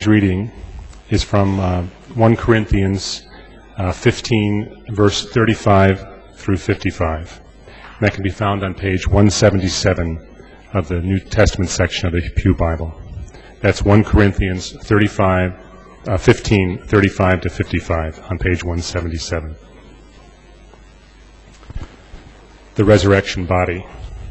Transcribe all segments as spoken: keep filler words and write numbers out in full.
Reading is from uh, First Corinthians uh, fifteen, verse thirty-five through fifty-five. And that can be found on page one seventy-seven of the New Testament section of the Pew Bible. That's First Corinthians thirty-five, uh, fifteen, thirty-five to fifty-five on page one seventy-seven. The resurrection body.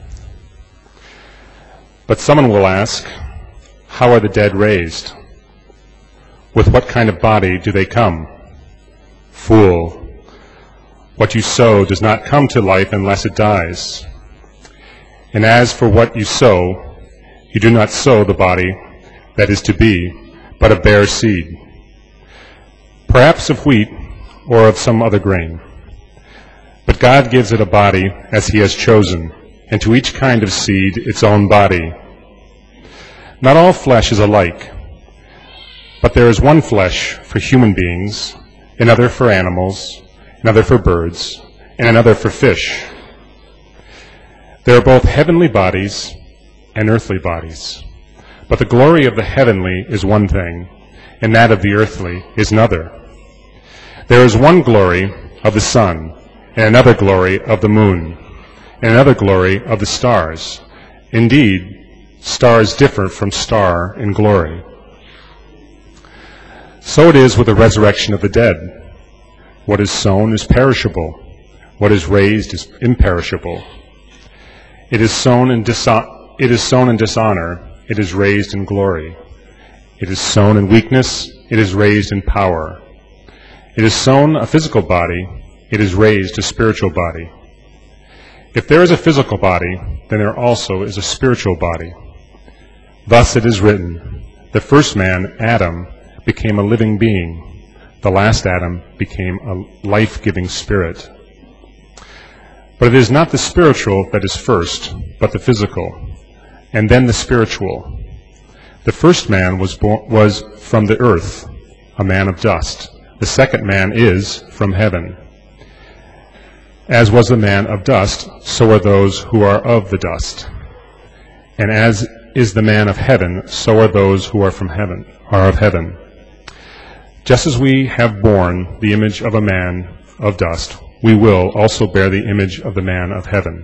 But someone will ask, how are the dead raised? With what kind of body do they come? Fool, what you sow does not come to life unless it dies. And as for what you sow, you do not sow the body that is to be, but a bare seed, perhaps of wheat or of some other grain. But God gives it a body as he has chosen, and to each kind of seed its own body. Not all flesh is alike, but there is one flesh for human beings, another for animals, another for birds, and another for fish. There are both heavenly bodies and earthly bodies, but the glory of the heavenly is one thing, and that of the earthly is another. There is one glory of the sun, and another glory of the moon, and another glory of the stars. Indeed, stars differ from star in glory. So it is with the resurrection of the dead. What is sown is perishable. What is raised is imperishable. It is sown in diso- it is sown in dishonor. It is raised in glory. It is sown in weakness. It is raised in power. It is sown a physical body. It is raised a spiritual body. If there is a physical body, then there also is a spiritual body. Thus it is written, the first man, Adam, became a living being. The last Adam became a life-giving spirit. But it is not the spiritual that is first, but the physical, and then the spiritual. The first man was born, was from the earth, a man of dust. The second man is from heaven. As was the man of dust, so are those who are of the dust. And as is the man of heaven, so are those who are from heaven, are of heaven. Just as we have borne the image of a man of dust, we will also bear the image of the man of heaven.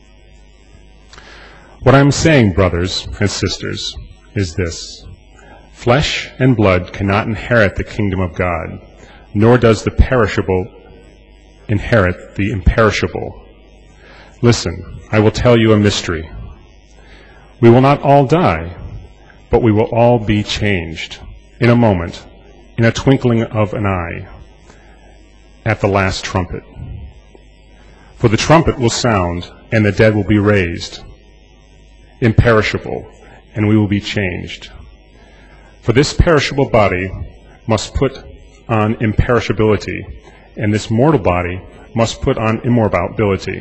What I am saying, brothers and sisters, is this. Flesh and blood cannot inherit the kingdom of God, nor does the perishable inherit the imperishable. Listen, I will tell you a mystery. We will not all die, but we will all be changed in a moment, in a twinkling of an eye, at the last trumpet. For the trumpet will sound, and the dead will be raised, imperishable, and we will be changed. For this perishable body must put on imperishability, and this mortal body must put on immortality.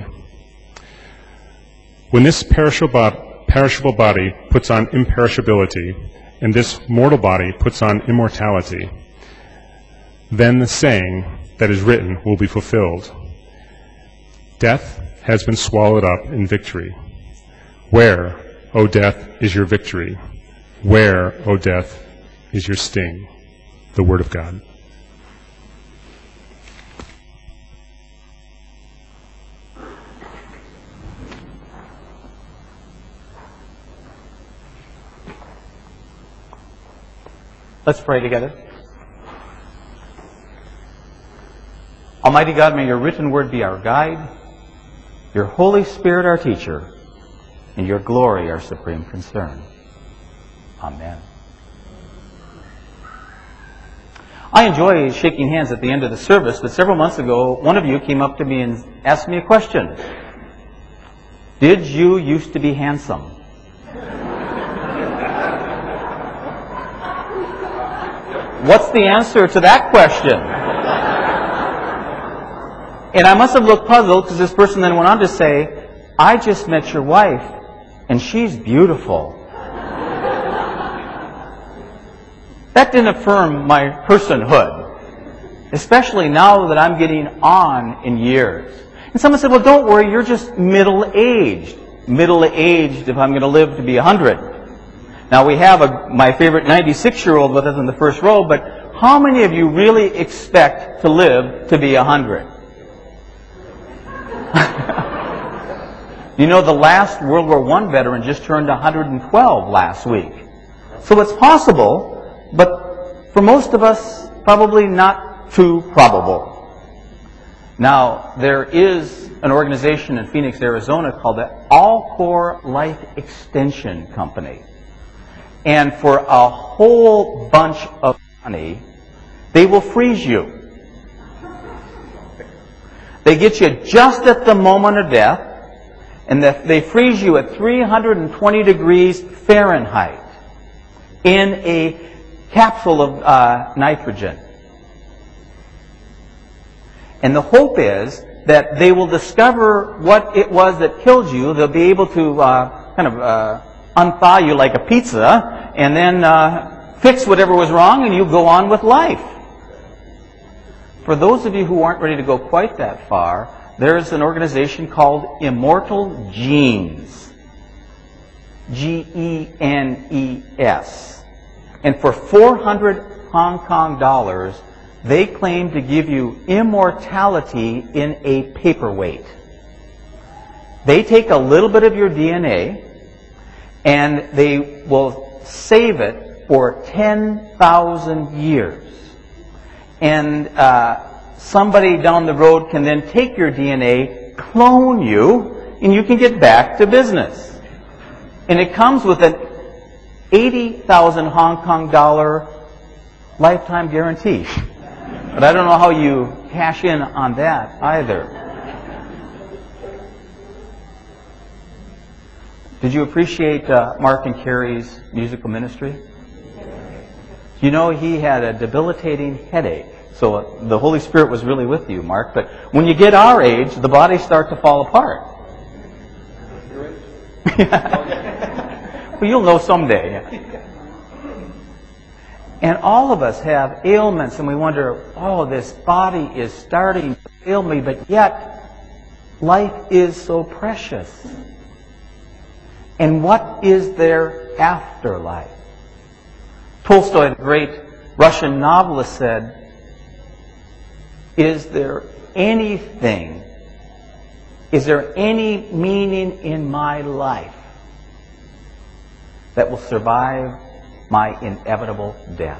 When this perishable body perishable body puts on imperishability, and this mortal body puts on immortality, then the saying that is written will be fulfilled. Death has been swallowed up in victory. Where, O death, is your victory? Where, O death, is your sting? The Word of God. Let's pray together. Almighty God, may your written word be our guide, your Holy Spirit our teacher, and your glory our supreme concern. Amen. I enjoy shaking hands at the end of the service, but several months ago, one of you came up to me and asked me a question. Did you used to be handsome? What's the answer to that question? And I must have looked puzzled because this person then went on to say, I just met your wife and she's beautiful. That didn't affirm my personhood, especially now that I'm getting on in years. And someone said, well, don't worry, you're just middle-aged. Middle-aged if I'm going to live to be a hundred. Now we have a, my favorite ninety-six-year-old with us in the first row, but how many of you really expect to live to be one hundred? You know, the last World War One veteran just turned one hundred twelve last week. So it's possible, but for most of us, probably not too probable. Now, there is an organization in Phoenix, Arizona called the Alcor Life Extension Company. And for a whole bunch of money, they will freeze you. They get you just at the moment of death, and they freeze you at three hundred twenty degrees Fahrenheit in a capsule of uh, nitrogen. And the hope is that they will discover what it was that killed you. They'll be able to uh, kind of uh, unthaw you like a pizza, and then uh, fix whatever was wrong, and you go on with life. For those of you who aren't ready to go quite that far, there's an organization called Immortal Genes. G E N E S. And for four hundred Hong Kong dollars, they claim to give you immortality in a paperweight. They take a little bit of your D N A and they will save it for ten thousand years. And uh, somebody down the road can then take your D N A, clone you, and you can get back to business. And it comes with an eighty thousand Hong Kong dollar lifetime guarantee. But I don't know how you cash in on that either. Did you appreciate uh, Mark and Carrie's musical ministry? You know, he had a debilitating headache. So uh, the Holy Spirit was really with you, Mark. But when you get our age, the bodies start to fall apart. Well, you'll know someday. And all of us have ailments, and we wonder, oh, this body is starting to fail me, but yet life is so precious. And what is there after life? Tolstoy, the great Russian novelist, said, is there anything, is there any meaning in my life that will survive my inevitable death?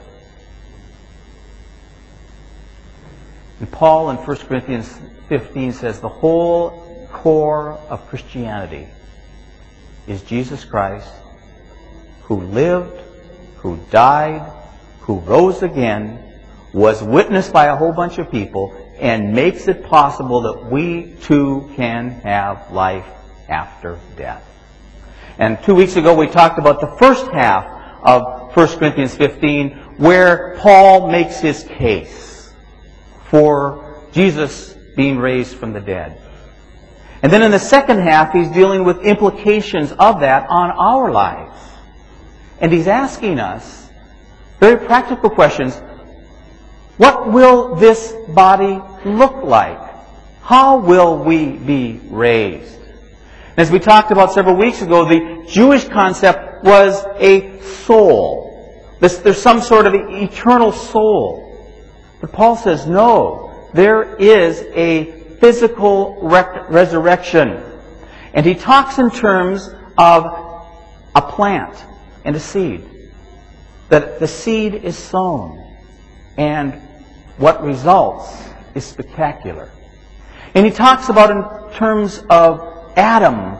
And Paul in First Corinthians fifteen says the whole core of Christianity is Jesus Christ, who lived, who died, who rose again, was witnessed by a whole bunch of people, and makes it possible that we too can have life after death. And two weeks ago we talked about the first half of First Corinthians fifteen, where Paul makes his case for Jesus being raised from the dead. And then in the second half, he's dealing with implications of that on our lives. And he's asking us very practical questions. What will this body look like? How will we be raised? As we talked about several weeks ago, the Jewish concept was a soul. There's, there's some sort of eternal soul. But Paul says, no, there is a physical rec- resurrection. And he talks in terms of a plant and a seed. That the seed is sown, and what results is spectacular. And he talks about in terms of Adam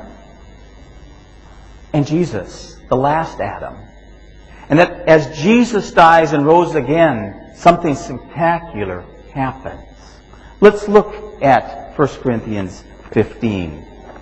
and Jesus, the last Adam. And that as Jesus dies and rose again, something spectacular happens. Let's look at First Corinthians fifteen.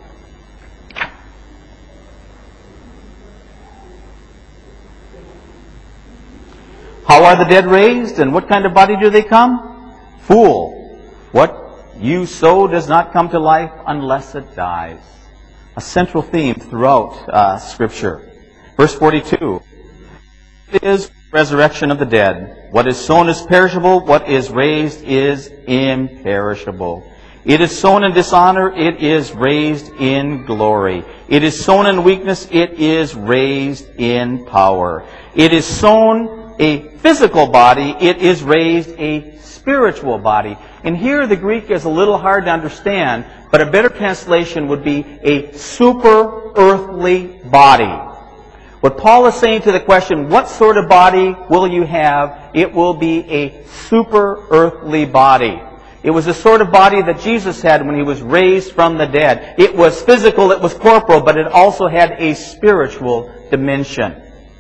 How are the dead raised, and what kind of body do they come? Fool, what you sow does not come to life unless it dies. A central theme throughout uh, Scripture. Verse forty-two. It is resurrection of the dead. What is sown is perishable. What is raised is imperishable. It is sown in dishonor, it is raised in glory. It is sown in weakness, it is raised in power. It is sown a physical body, it is raised a spiritual body. And here the Greek is a little hard to understand, but a better translation would be a super earthly body. What Paul is saying to the question, what sort of body will you have? It will be a super earthly body. It was the sort of body that Jesus had when he was raised from the dead. It was physical, it was corporal, but it also had a spiritual dimension.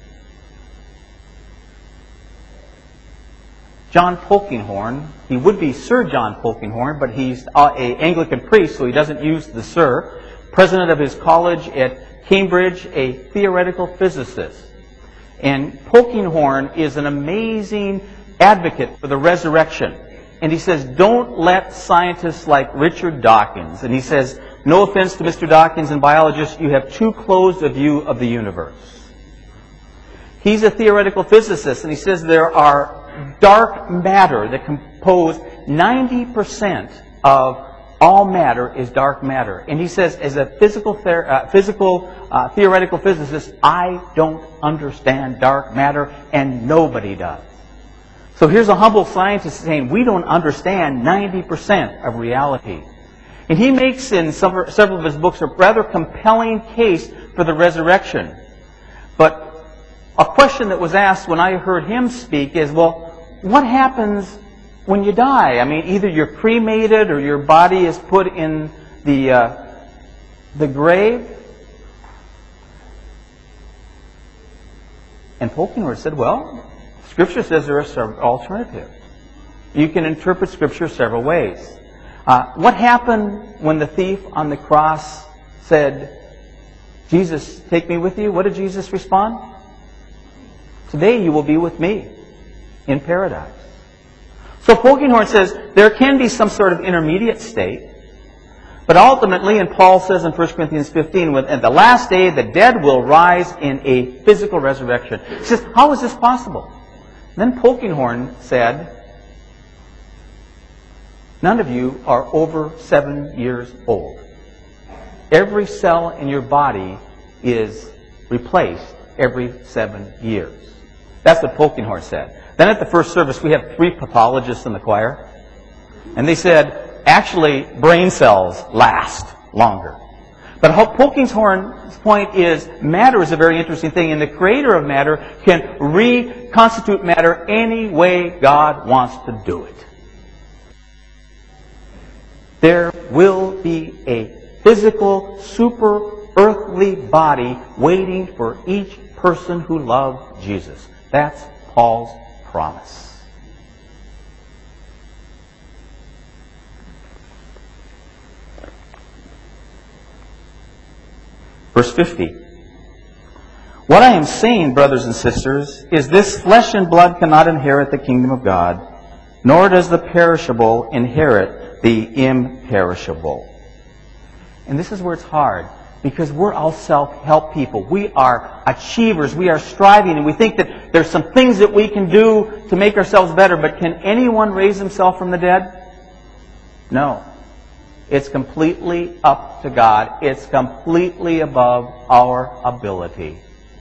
John Polkinghorne, he would be Sir John Polkinghorne, but he's an Anglican priest, so he doesn't use the Sir. President of his college at Cambridge, a theoretical physicist. And Polkinghorne is an amazing advocate for the resurrection. And he says, don't let scientists like Richard Dawkins, and he says, no offense to Mister Dawkins and biologists, you have too closed a view of the universe. He's a theoretical physicist, and he says there are dark matter that compose ninety percent of all matter is dark matter. And he says, as a physical, ther- uh, physical uh, theoretical physicist, I don't understand dark matter, and nobody does. So here's a humble scientist saying, we don't understand ninety percent of reality. And he makes in some, several of his books a rather compelling case for the resurrection. But a question that was asked when I heard him speak is, well, what happens when you die? I mean, either you're cremated or your body is put in the, uh, the grave. And Polkinghorne said, well, Scripture says there are several alternatives. You can interpret Scripture several ways. Uh, what happened when the thief on the cross said, Jesus, take me with you? What did Jesus respond? Today you will be with me in paradise. So Polkinghorne says there can be some sort of intermediate state, but ultimately, and Paul says in First Corinthians fifteen, at the last day the dead will rise in a physical resurrection. He says, how is this possible? Then Polkinghorne said, none of you are over seven years old. Every cell in your body is replaced every seven years. That's what Polkinghorne said. Then at the first service, we have three pathologists in the choir. And they said, actually, brain cells last longer. But Polkinghorne's point is, matter is a very interesting thing, and the creator of matter can reconstitute matter any way God wants to do it. There will be a physical, super earthly body waiting for each person who loved Jesus. That's Paul's promise. Verse fifty. What I am saying, brothers and sisters, is this: flesh and blood cannot inherit the kingdom of God, nor does the perishable inherit the imperishable. And this is where it's hard, because we're all self-help people. We are achievers. We are striving, and we think that there's some things that we can do to make ourselves better. But can anyone raise himself from the dead? No. It's completely up to God. It's completely above our ability.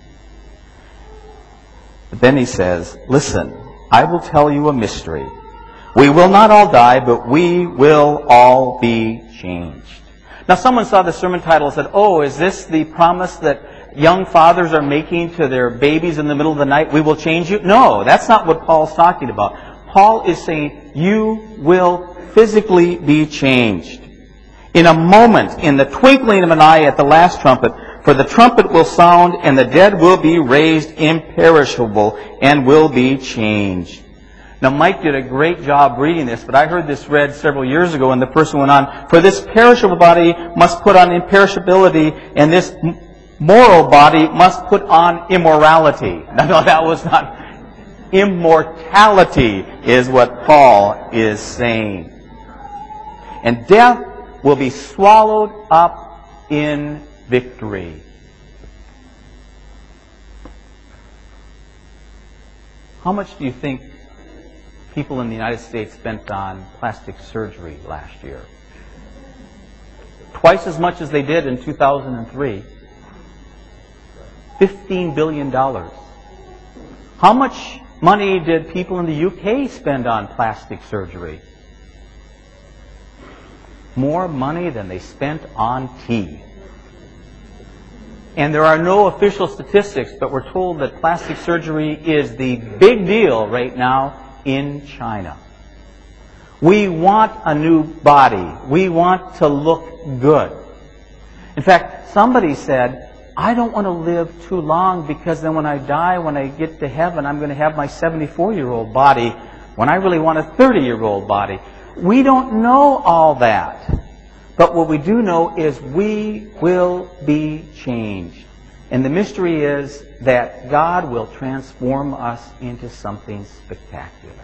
But then he says, listen, I will tell you a mystery. We will not all die, but we will all be changed. Now, someone saw the sermon title and said, oh, is this the promise that young fathers are making to their babies in the middle of the night? We will change you? No, that's not what Paul's talking about. Paul is saying, you will physically be changed. In a moment, in the twinkling of an eye at the last trumpet, for the trumpet will sound, and the dead will be raised imperishable, and will be changed. Now, Mike did a great job reading this, but I heard this read several years ago, and the person went on, for this perishable body must put on imperishability, and this moral body must put on immorality. No, no, that was not. Immortality is what Paul is saying. And death will be swallowed up in victory. How much do you think people in the United States spent on plastic surgery last year? twice as much as they did in two thousand three. fifteen billion dollars. How much money did people in the U K spend on plastic surgery? More money than they spent on tea. And there are no official statistics, but we're told that plastic surgery is the big deal right now in China. We want a new body. We want to look good. In fact, somebody said, I don't want to live too long because then when I die, when I get to heaven, I'm going to have my seventy-four-year-old body when I really want a thirty-year-old body. We don't know all that. But what we do know is we will be changed. And the mystery is that God will transform us into something spectacular.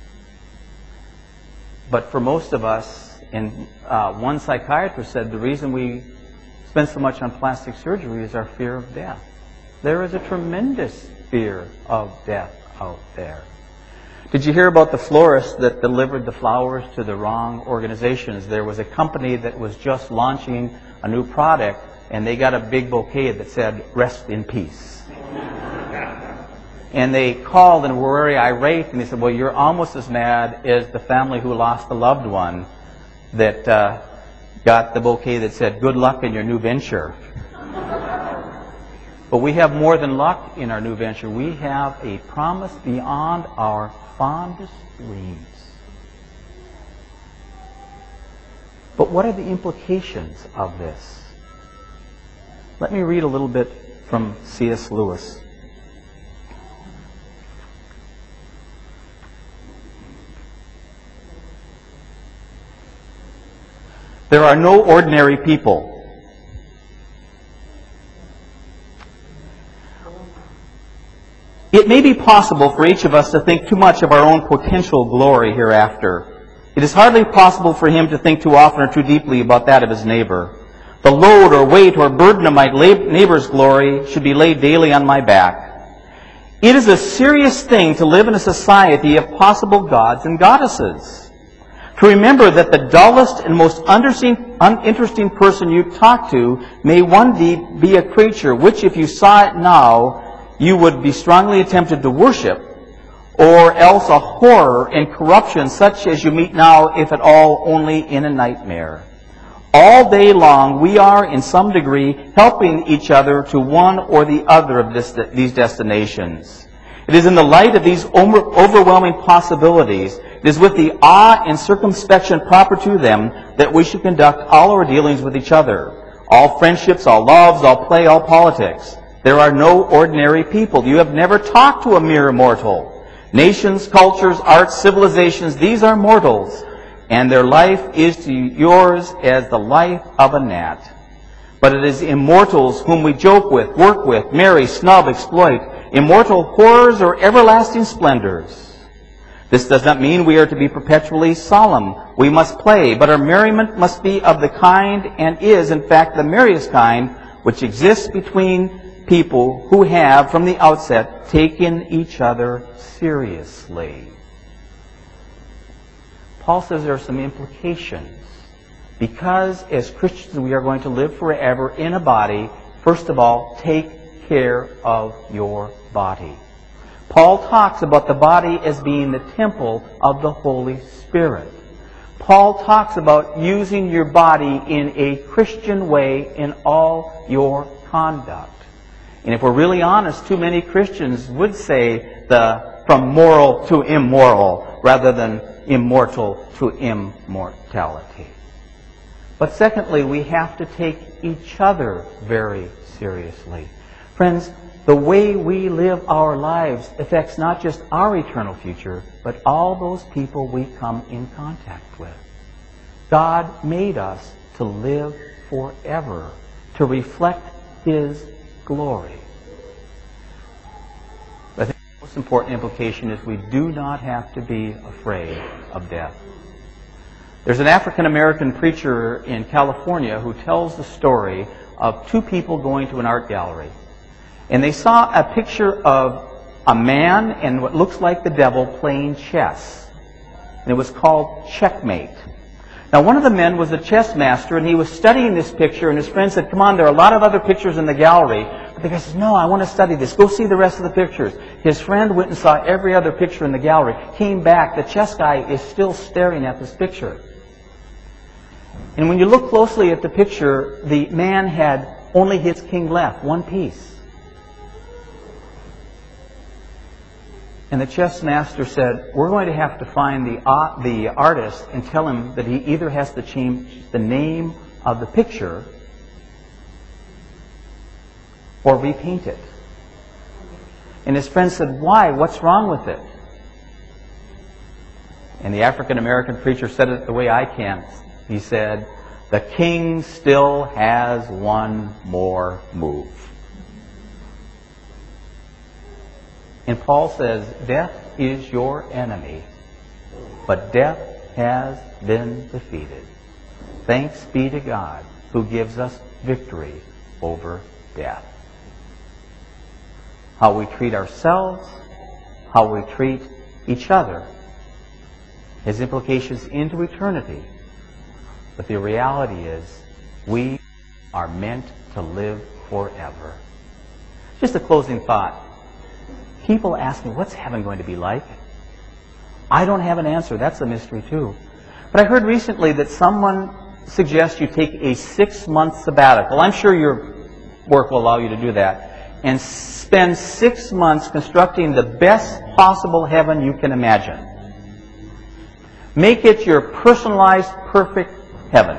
But for most of us, and uh, one psychiatrist said the reason we spend so much on plastic surgery is our fear of death. There is a tremendous fear of death out there. Did you hear about the florist that delivered the flowers to the wrong organizations? There was a company that was just launching a new product, and they got a big bouquet that said, "Rest in peace." And they called and were very irate, and they said, well, you're almost as mad as the family who lost a loved one that uh, got the bouquet that said, "Good luck in your new venture." But we have more than luck in our new venture. We have a promise beyond our fondest dreams. But what are the implications of this? Let me read a little bit from C S Lewis. There are no ordinary people. It may be possible for each of us to think too much of our own potential glory hereafter. It is hardly possible for him to think too often or too deeply about that of his neighbor. The load or weight or burden of my neighbor's glory should be laid daily on my back. It is a serious thing to live in a society of possible gods and goddesses. To remember that the dullest and most uninteresting person you talk to may one day be a creature which, if you saw it now, you would be strongly tempted to worship, or else a horror and corruption such as you meet now, if at all, only in a nightmare. All day long, we are, in some degree, helping each other to one or the other of this, these destinations. It is in the light of these overwhelming possibilities, it is with the awe and circumspection proper to them, that we should conduct all our dealings with each other. All friendships, all loves, all play, all politics. There are no ordinary people. You have never talked to a mere mortal. Nations, cultures, arts, civilizations, these are mortals, and their life is to yours as the life of a gnat. But it is immortals whom we joke with, work with, marry, snub, exploit, immortal horrors or everlasting splendors. This does not mean we are to be perpetually solemn. We must play, but our merriment must be of the kind, and is, in fact, the merriest kind, which exists between people who have, from the outset, taken each other seriously. Paul says there are some implications. Because as Christians we are going to live forever in a body, first of all, take care of your body. Paul talks about the body as being the temple of the Holy Spirit. Paul talks about using your body in a Christian way in all your conduct. And if we're really honest, too many Christians would say the from moral to immoral rather than immortal to immortality. But secondly, we have to take each other very seriously. Friends, the way we live our lives affects not just our eternal future, but all those people we come in contact with. God made us to live forever, to reflect His glory. I think the most important implication is we do not have to be afraid of death. There's an African-American preacher in California who tells the story of two people going to an art gallery. And they saw a picture of a man and what looks like the devil playing chess. And it was called Checkmate. Now, one of the men was a chess master, and he was studying this picture, and his friend said, come on, there are a lot of other pictures in the gallery. But the guy says, no, I want to study this. Go see the rest of the pictures. His friend went and saw every other picture in the gallery, came back. The chess guy is still staring at this picture. And when you look closely at the picture, the man had only his king left, one piece. And the chess master said, we're going to have to find the, uh, the artist and tell him that he either has to change the name of the picture or repaint it. And his friend said, why? What's wrong with it? And the African-American preacher said it the way I can. He said, the king still has one more move. And Paul says, death is your enemy, but death has been defeated. Thanks be to God who gives us victory over death. How we treat ourselves, how we treat each other, has implications into eternity. But the reality is, we are meant to live forever. Just a closing thought. People ask me, what's heaven going to be like? I don't have an answer. That's a mystery too. But I heard recently that someone suggests you take a six-month sabbatical. I'm sure your work will allow you to do that. And spend six months constructing the best possible heaven you can imagine. Make it your personalized, perfect heaven.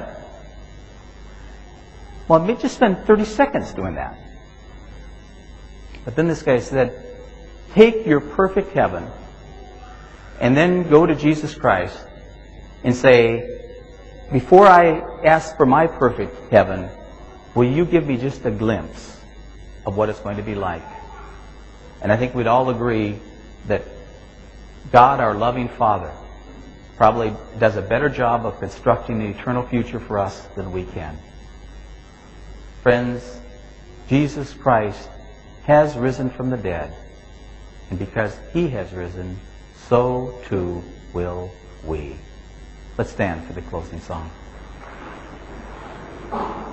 Well, maybe just spend thirty seconds doing that. But then this guy said, take your perfect heaven and then go to Jesus Christ and say, before I ask for my perfect heaven, will you give me just a glimpse of what it's going to be like? And I think we'd all agree that God, our loving Father, probably does a better job of constructing the eternal future for us than we can. Friends, Jesus Christ has risen from the dead. And because He has risen, so too will we. Let's stand for the closing song.